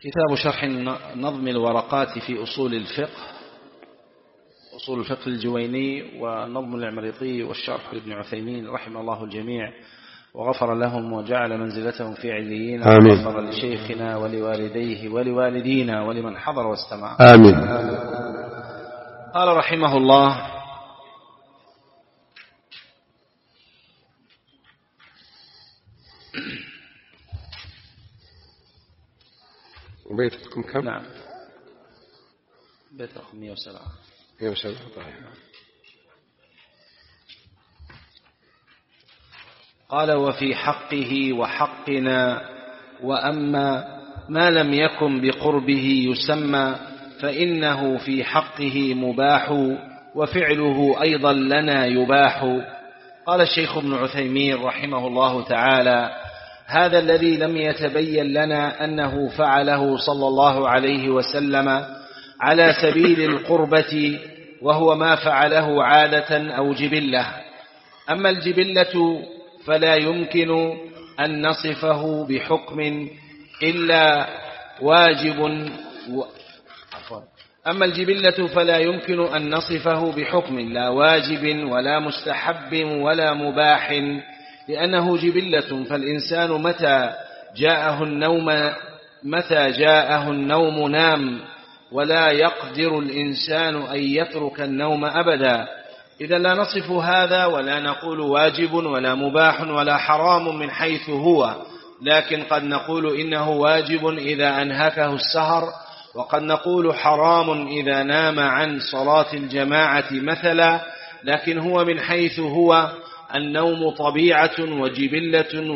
كتاب شرح نظم الورقات في أصول الفقه، أصول الفقه الجويني ونظم العمريطي والشرح لابن عثيمين رحمه الله الجميع وغفر لهم وجعل منزلتهم في عليين، وغفر لشيخنا ولوالديه ولوالدينا ولمن حضر واستمع، آمين. قال رحمه الله: بيتكم كم؟ نعم، بيت رقم 107. 107. طيب. قال: وفي حقه وحقنا، وأما ما لم يكن بقربه يسمى فإنه في حقه مباح، وفعله أيضا لنا يباح. قال الشيخ ابن عثيمين رحمه الله تعالى: هذا الذي لم يتبين لنا أنه فعله صلى الله عليه وسلم على سبيل القربة، وهو ما فعله عادة أو جبلة. أما الجبلة فلا يمكن أن نصفه بحكم إلا واجب أما الجبلة فلا يمكن أن نصفه بحكم لا واجب ولا مستحب ولا مباح، لأنه جبلة. فالإنسان متى جاءه النوم نام، ولا يقدر الإنسان أن يترك النوم أبدا. إذا لا نصف هذا ولا نقول واجب ولا مباح ولا حرام من حيث هو، لكن قد نقول إنه واجب إذا أنهكه السهر، وقد نقول حرام إذا نام عن صلاة الجماعة مثلا. لكن هو من حيث هو النوم طبيعة وجبلة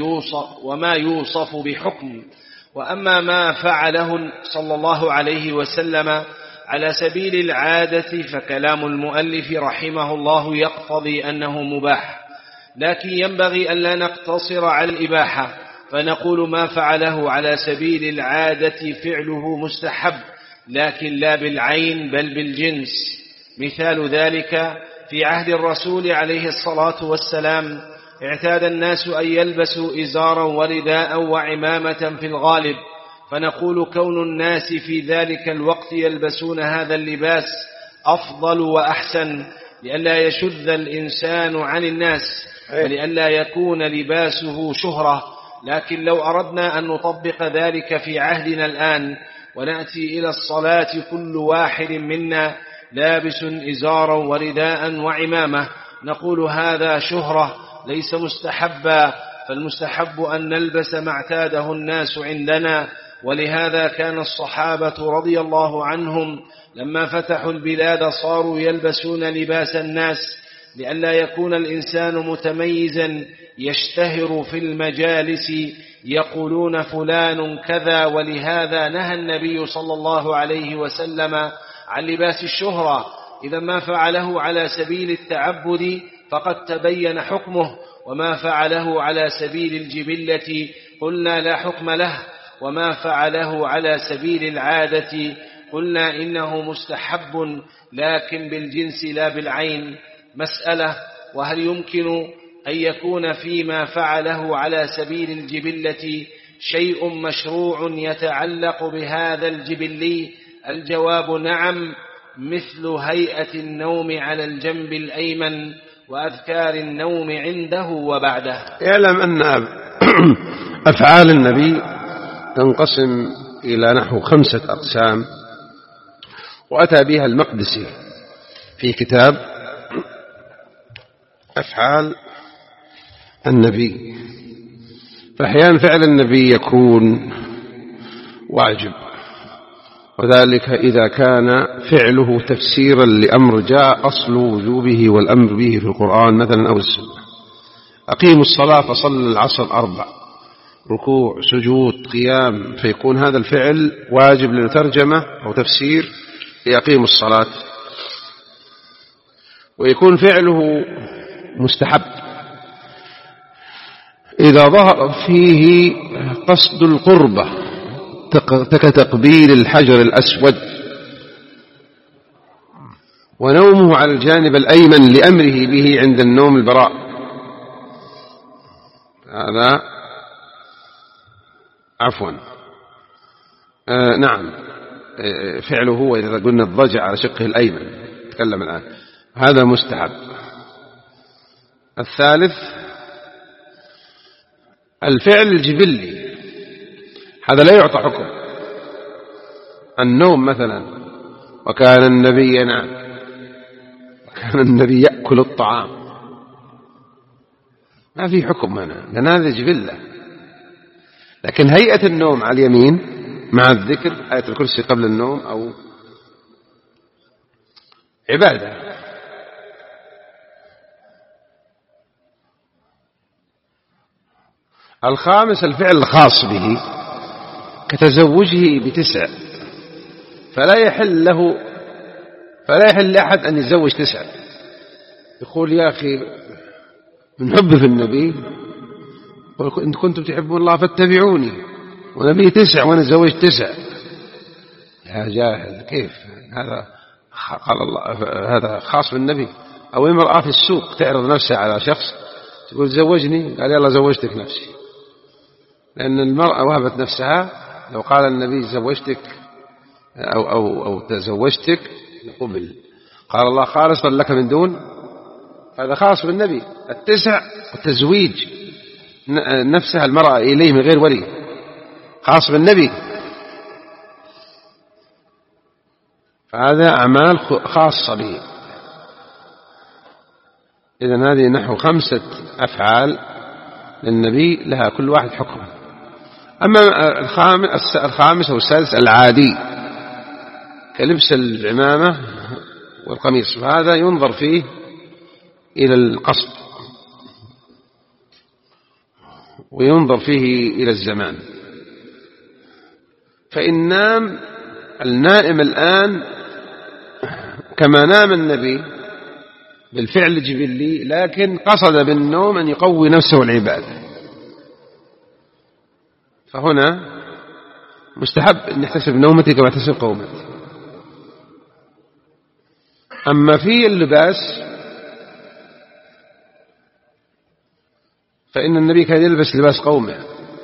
وما يوصف بحكم. وأما ما فعله صلى الله عليه وسلم على سبيل العادة فكلام المؤلف رحمه الله يقتضي أنه مباح، لكن ينبغي أن لا نقتصر على الإباحة فنقول ما فعله على سبيل العادة فعله مستحب، لكن لا بالعين بل بالجنس. مثال ذلك: في عهد الرسول عليه الصلاة والسلام اعتاد الناس أن يلبسوا إزارا ورداء وعمامة في الغالب، فنقول كون الناس في ذلك الوقت يلبسون هذا اللباس أفضل وأحسن، لئلا يشذ الإنسان عن الناس ولئلا يكون لباسه شهرة. لكن لو أردنا أن نطبق ذلك في عهدنا الآن ونأتي إلى الصلاة كل واحد منا لابس إزارا ورداء وعمامة، نقول هذا شهرة ليس مستحبا، فالمستحب أن نلبس ما اعتاده الناس عندنا. ولهذا كان الصحابة رضي الله عنهم لما فتحوا البلاد صاروا يلبسون لباس الناس، لئلا يكون الإنسان متميزا يشتهر في المجالس يقولون فلان كذا. ولهذا نهى النبي صلى الله عليه وسلم عن لباس الشهرة. إذا ما فعله على سبيل التعبد فقد تبين حكمه، وما فعله على سبيل الجبلة قلنا لا حكم له، وما فعله على سبيل العادة قلنا إنه مستحب لكن بالجنس لا بالعين. مسألة: وهل يمكن أن يكون فيما فعله على سبيل الجبلة شيء مشروع يتعلق بهذا الجبلي؟ الجواب: نعم، مثل هيئة النوم على الجنب الأيمن وأذكار النوم عنده وبعده. يعلم أن أفعال النبي تنقسم إلى نحو 5 أقسام، وأتى بها المقدسي في كتاب أفعال النبي. فأحيانا فعل النبي يكون واجب، وذلك إذا كان فعله تفسيرا لأمر جاء أصل وجوبه والأمر به في القرآن مثلا أو السنة. أقيموا الصلاة فصل العصر 4، ركوع سجود قيام، فيكون هذا الفعل واجب للترجمة أو تفسير لأقيموا الصلاة. ويكون فعله مستحب إذا ظهر فيه قصد القربة كتقبيل الحجر الأسود، ونومه على الجانب الأيمن لأمره به عند النوم البراء. هذا نعم، فعله هو إذا قلنا الضجع على شقه الأيمن نتكلم الآن، هذا مستحب. الثالث الفعل الجبلي، هذا لا يعطى حكم. النوم مثلا، وكان النبي ينام، وكان النبي يأكل الطعام، ما في حكم هنا لأن هذا جبلة. لكن هيئة النوم على اليمين مع الذكر، آية الكرسي قبل النوم، أو عبادة. الخامس الفعل الخاص به كتزوجه ب9، فلا يحل لأحد أن يتزوج 9. يقول يا أخي من حب في النبي إن كنتم تحبون الله فاتبعوني، ونبي 9 وأنا تزوجت 9. يا جاهل، كيف هذا؟ قال الله هذا خاص بالنبي. أو امرأة في السوق تعرض نفسها على شخص تقول زوجني، قال يلا زوجتك نفسي، لأن المرأة وهبت نفسها. لو قال النبي زوجتك أو تزوجتك قبل. قال الله خالصا لك من دون، هذا خاص بالنبي. 9 وتزويج نفسها المرأة إليه من غير ولي، خاص بالنبي. فهذا أعمال خاصة به. إذن هذه نحو 5 أفعال للنبي لها كل واحد حكم. أما الخامس أو السادس العادي كلبس العمامة والقميص، فهذا ينظر فيه إلى القصد وينظر فيه إلى الزمان. فإن نام النائم الآن كما نام النبي بالفعل الجبلي، لكن قصد بالنوم أن يقوي نفسه العبادة، فهنا مستحب أن يحتسب نومتي كما يحتسب قومتي. أما في اللباس فإن النبي كان يلبس لباس قومه،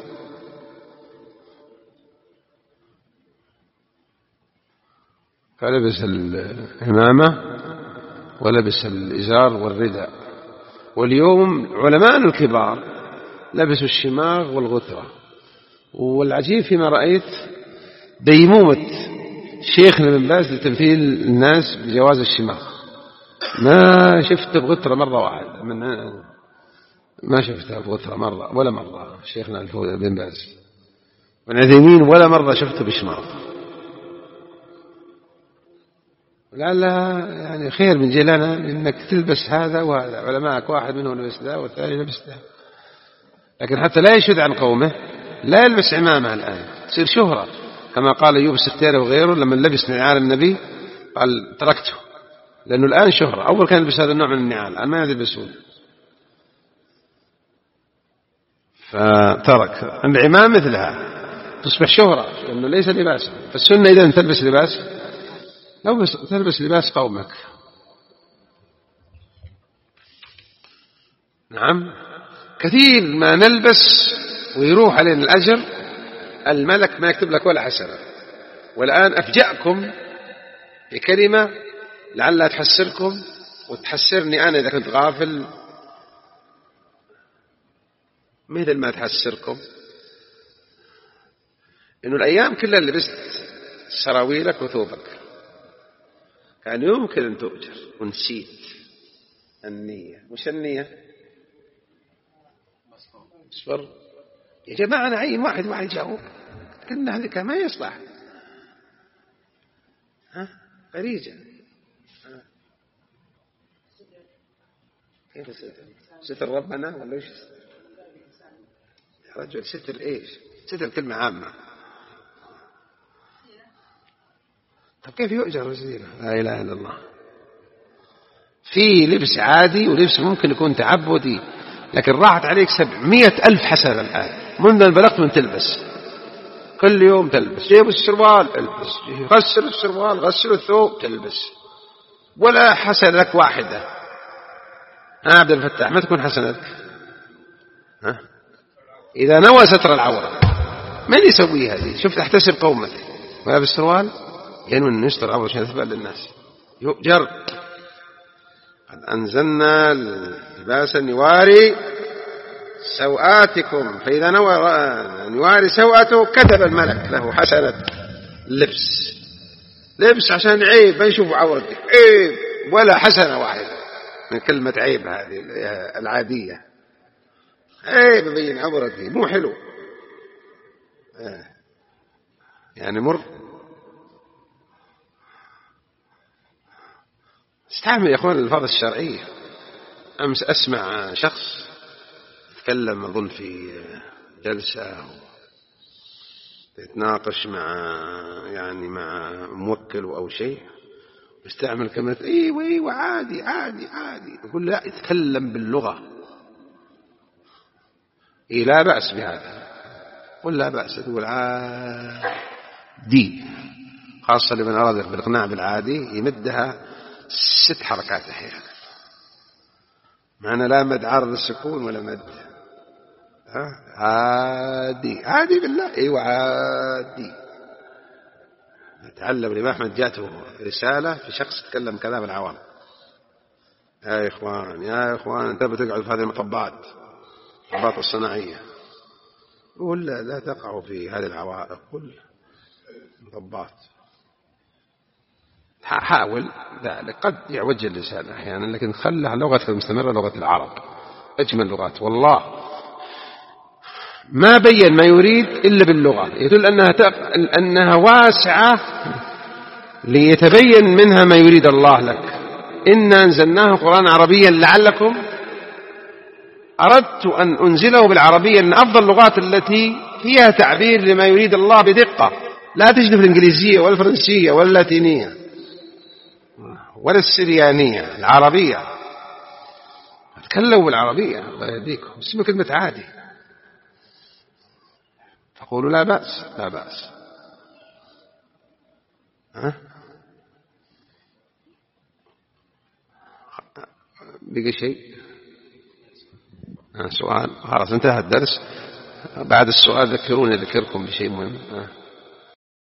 فلبس العمامة ولبس الإزار والرداء. واليوم علماء الكبار لبسوا الشماغ والغترة. والعجيب فيما رأيت ديمومة شيخنا بن باز لتمثيل الناس بجواز الشماغ، ما شفت بغترة مرة واحدة، ما شفتها بغترة مرة ولا مرة. شيخنا بن باز من عثيمين ولا مرة شفته بشماغ. لعل يعني خير من جيلنا إنك تلبس هذا وهذا، علماءك واحد منهم لبس ذا والثاني لبس ذا. لكن حتى لا يشد عن قومه لا يلبس عمامة الآن، تصير شهرة، كما قال أيوب السختياني وغيره لما لبس نعال النبي قال تركته، لأنه الآن شهرة. أول كان يلبس هذا النوع من النعال، الآن ما يلبسون، فترك. العمام مثلها تصبح شهرة لأنه ليس لباسا. فالسنة إذا تلبس لباس تلبس لباس قومك. نعم، كثير ما نلبس ويروح علينا الأجر، الملك ما يكتب لك ولا حسنة. والآن أفجأكم بكلمة لعلها تحسركم وتحسرني أنا إذا كنت غافل، مثل ما تحسركم إنه الأيام كلها لبست سراويلك وثوبك، كان يمكن أن تؤجر ونسيت النية. وش النية؟ اصبر يا جماعة، أنا عين واحد يجاوب، قلنا هذا ما يصلح. فريجة كيف ستر ربنا ولا وش؟ يا رجل ستر إيش؟ ستر كلمة عامة. طب كيف يؤجر وزيرة؟ لا إله إلا الله. في لبس عادي ولبس ممكن يكون تعبدي، لكن راحت عليك 700,000 حسنة الآن منذ أن بلغت من تلبس. كل يوم تلبس، جيب السروال البس، غسل السروال، غسل الثوب، تلبس، ولا حسنة لك واحدة. عبد الفتاح ما تكون حسنتك؟ إذا نوى ستر العورة من يسوي هذه؟ شوف تحتسب قومتك. ولابس سروال ينوي أن يستر عورته عشان يثبت للناس. يؤجر. قد أنزلنا لباسا يواري سوآتكم، فإذا نوى أن يواري سوءته كتب الملك له حسنة لبس عشان عيب ما يشوف عورتك، عيب ولا حسنة واحدة من كلمة عيب هذه العادية، عيب بين عورتك مو حلو يعني مر. استعمل يا أخوان الألفاظ الشرعية. أمس أسمع شخص يتكلم أظن في جلسة يتناقش مع موكل أو شيء، يستعمل كلمة ايوه عادي. يقول لا، يتكلم باللغة. لا بأس بهذا، قل لا بأس، تقول عادي، خاصة لمن أراد بالإقناع بالعادي يمدها 6 حركات أحيانا، معنى لا مد عارض السكون ولا مد. عادي بالله، ايوه عادي. تعلم الإمام أحمد جاءته رسالة في شخص تكلم كلام العوام: يا إخوان أنت بتقعد في هذه المطبات الصناعية. قل لا تقعوا في هذه العوائق، قل مطبات. حاول ذلك، قد يعوج اللسان أحيانا، لكن خلها لغة المستمرة، لغة العرب أجمل لغات. والله ما بين ما يريد إلا باللغة، يدل أنها واسعة ليتبين منها ما يريد الله لك. إنا أنزلناه قرآن عربيا لعلكم. أردت أن أنزله بالعربية، أن أفضل اللغات التي فيها تعبير لما يريد الله بدقة، لا تجد في الإنجليزية ولا الفرنسية ولا اللاتينية ولا السريانية، العربية. تكلموا بالعربية الله يهديكم. اسمه كلمة عادي، تقولوا لا بأس. بقي شيء؟ سؤال؟ خلاص انتهى الدرس. بعد السؤال ذكروني أذكركم بشيء مهم.